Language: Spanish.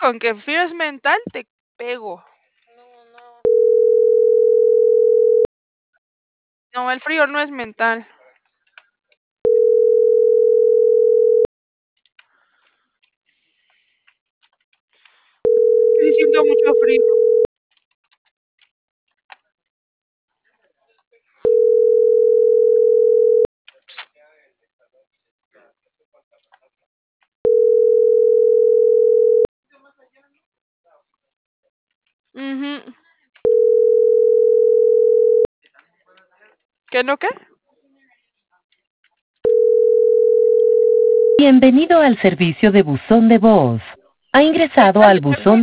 con que frío es mental, te pego. No, el frío no es mental. Sí siento mucho frío. Ujú. ¿Qué no qué? Bienvenido al servicio de buzón de voz. Ha ingresado Está al súper bien. buzón